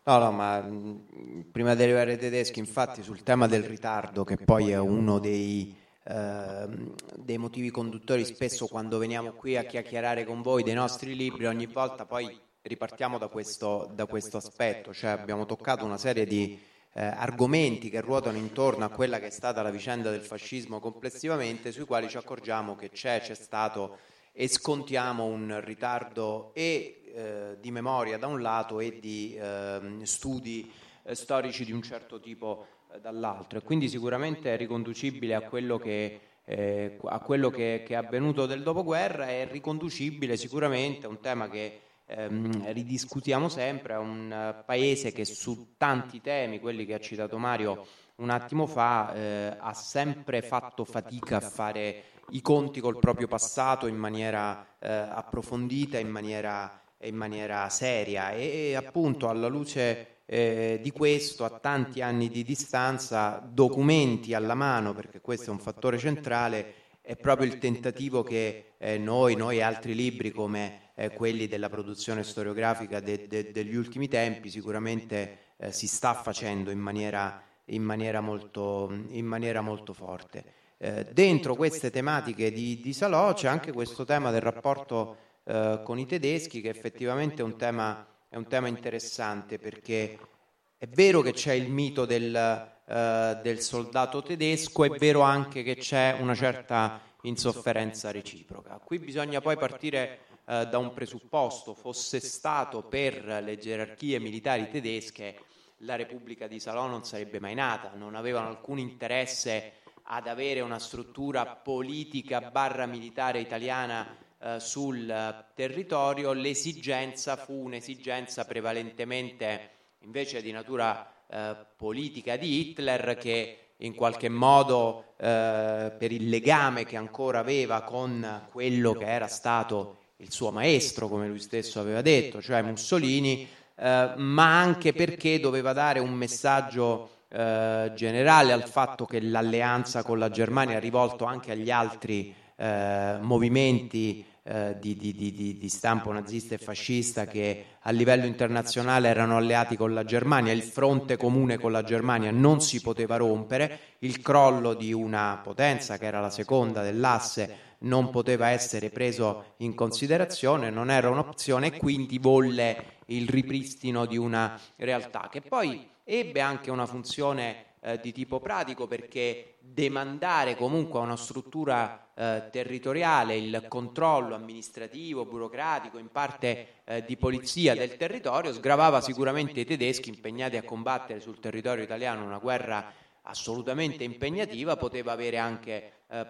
No, ma prima di arrivare ai tedeschi, infatti, sul tema del ritardo, che poi è uno dei motivi conduttori, spesso quando veniamo qui a chiacchierare con voi dei nostri libri, ogni volta poi ripartiamo da questo aspetto, cioè abbiamo toccato una serie di argomenti che ruotano intorno a quella che è stata la vicenda del fascismo complessivamente, sui quali ci accorgiamo che c'è stato e scontiamo un ritardo di memoria da un lato e di studi storici di un certo tipo dall'altro, e quindi sicuramente è riconducibile a quello che è avvenuto del dopoguerra, è riconducibile sicuramente a un tema che ridiscutiamo sempre, a un paese che su tanti temi, quelli che ha citato Mario un attimo fa, ha sempre fatto fatica a fare i conti col proprio passato in maniera approfondita, in maniera seria, e appunto alla luce di questo, a tanti anni di distanza, documenti alla mano, perché questo è un fattore centrale, è proprio il tentativo che noi e altri libri come quelli della produzione storiografica degli ultimi tempi sicuramente si sta facendo in maniera molto forte. Dentro queste tematiche di Salò c'è anche questo tema del rapporto con i tedeschi, che effettivamente è un tema interessante, perché è vero che c'è il mito del soldato tedesco, è vero anche che c'è una certa insofferenza reciproca. Qui bisogna poi partire da un presupposto: fosse stato per le gerarchie militari tedesche, la Repubblica di Salò non sarebbe mai nata, non avevano alcun interesse ad avere una struttura politica / militare italiana sul territorio. L'esigenza fu un'esigenza prevalentemente invece di natura politica di Hitler, che in qualche modo per il legame che ancora aveva con quello che era stato il suo maestro, come lui stesso aveva detto, cioè Mussolini, ma anche perché doveva dare un messaggio generale al fatto che l'alleanza con la Germania, rivolto anche agli altri movimenti di stampo nazista e fascista che a livello internazionale erano alleati con la Germania, il fronte comune con la Germania non si poteva rompere, il crollo di una potenza che era la seconda dell'asse non poteva essere preso in considerazione, non era un'opzione, e quindi volle il ripristino di una realtà che poi ebbe anche una funzione di tipo pratico, perché demandare comunque a una struttura territoriale il controllo amministrativo, burocratico, in parte di polizia del territorio, sgravava sicuramente i tedeschi impegnati a combattere sul territorio italiano una guerra assolutamente impegnativa, poteva avere anche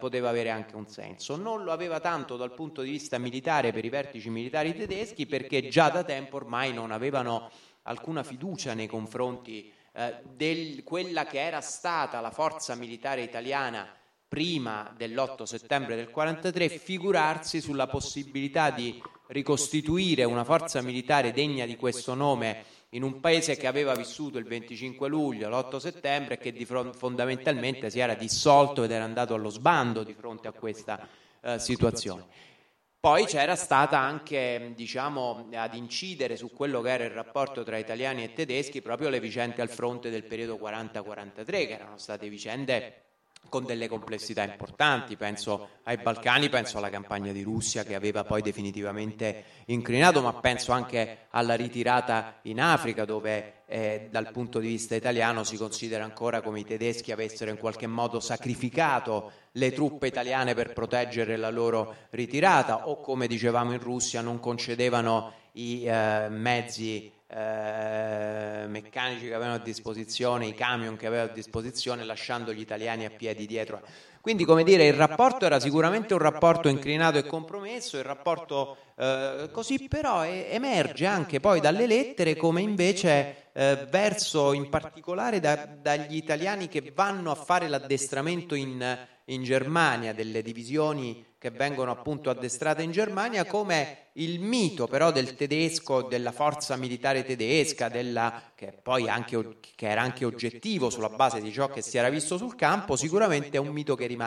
un senso. Non lo aveva tanto dal punto di vista militare per i vertici militari tedeschi, perché già da tempo ormai non avevano alcuna fiducia nei confronti quella che era stata la forza militare italiana prima dell'8 settembre del 43, figurarsi sulla possibilità di ricostituire una forza militare degna di questo nome in un paese che aveva vissuto il 25 luglio, l'8 settembre, e che fondamentalmente si era dissolto ed era andato allo sbando di fronte a questa situazione. Poi c'era stata anche, ad incidere su quello che era il rapporto tra italiani e tedeschi proprio le vicende al fronte del periodo 40-43, che erano state vicende con delle complessità importanti. Penso ai Balcani, penso alla campagna di Russia che aveva poi definitivamente incrinato, ma penso anche alla ritirata in Africa, dove dal punto di vista italiano si considera ancora come i tedeschi avessero in qualche modo sacrificato le truppe italiane per proteggere la loro ritirata, o come dicevamo in Russia non concedevano i mezzi meccanici che avevano a disposizione, i camion che avevano a disposizione, lasciando gli italiani a piedi dietro. Quindi, come dire, il rapporto era sicuramente un rapporto inclinato e compromesso, il rapporto così, però emerge anche poi dalle lettere come invece verso in particolare dagli italiani che vanno a fare l'addestramento in Germania, delle divisioni che vengono appunto addestrate in Germania, come il mito però del tedesco, della forza militare tedesca, che poi che era anche oggettivo sulla base di ciò che si era visto sul campo, sicuramente è un mito che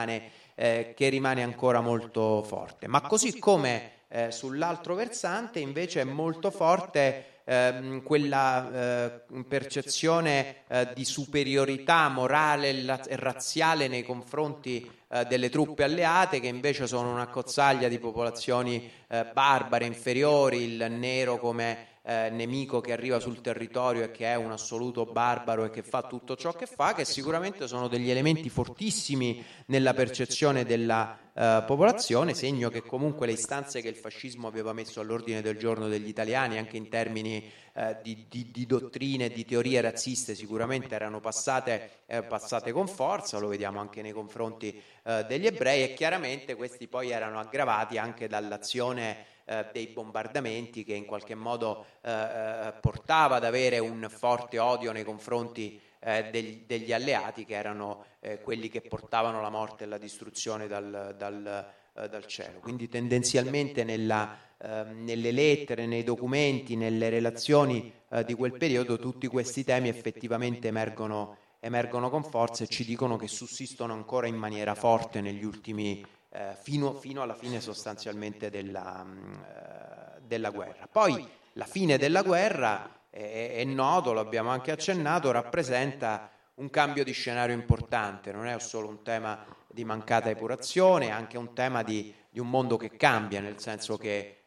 rimane ancora molto forte. Ma così come sull'altro versante invece è molto forte quella percezione di superiorità morale e razziale nei confronti delle truppe alleate, che invece sono una cozzaglia di popolazioni barbare, inferiori, il nero come nemico che arriva sul territorio e che è un assoluto barbaro e che fa tutto ciò che fa, che sicuramente sono degli elementi fortissimi nella percezione della popolazione, segno che comunque le istanze che il fascismo aveva messo all'ordine del giorno degli italiani, anche in termini di dottrine e di teorie razziste, sicuramente erano passate con forza. Lo vediamo anche nei confronti degli ebrei, e chiaramente questi poi erano aggravati anche dall'azione dei bombardamenti, che in qualche modo portava ad avere un forte odio nei confronti degli alleati, che erano quelli che portavano la morte e la distruzione dal cielo. Quindi tendenzialmente nelle lettere, nei documenti, nelle relazioni di quel periodo, tutti questi temi effettivamente emergono con forza e ci dicono che sussistono ancora in maniera forte negli ultimi fino alla fine sostanzialmente della guerra. Poi la fine della guerra è noto, lo abbiamo anche accennato, rappresenta un cambio di scenario importante, non è solo un tema di mancata epurazione, è anche un tema di un mondo che cambia, nel senso che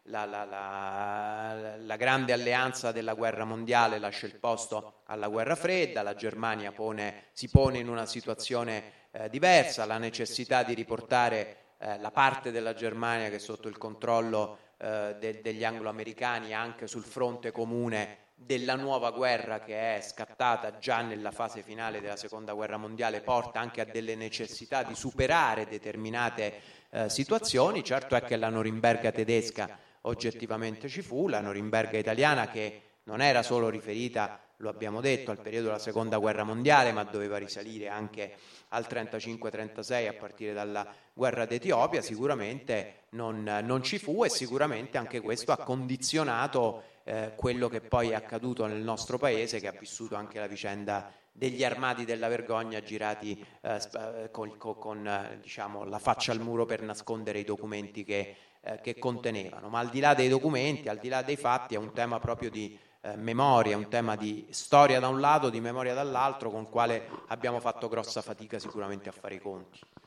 la grande alleanza della guerra mondiale lascia il posto alla guerra fredda, la Germania si pone in una situazione diversa, la necessità di riportare la parte della Germania che è sotto il controllo degli anglo-americani anche sul fronte comune della nuova guerra che è scattata già nella fase finale della seconda guerra mondiale, porta anche a delle necessità di superare determinate situazioni. Certo è che la Norimberga tedesca oggettivamente ci fu, la Norimberga italiana, che non era solo riferita, lo abbiamo detto, al periodo della seconda guerra mondiale, ma doveva risalire anche al 35-36 a partire dalla guerra d'Etiopia, sicuramente non ci fu, e sicuramente anche questo ha condizionato quello che poi è accaduto nel nostro paese, che ha vissuto anche la vicenda degli armati della vergogna girati con diciamo, la faccia al muro per nascondere i documenti che contenevano. Ma al di là dei documenti, al di là dei fatti, è un tema proprio di memoria, un tema di storia da un lato, di memoria dall'altro, con il quale abbiamo fatto grossa fatica sicuramente a fare i conti.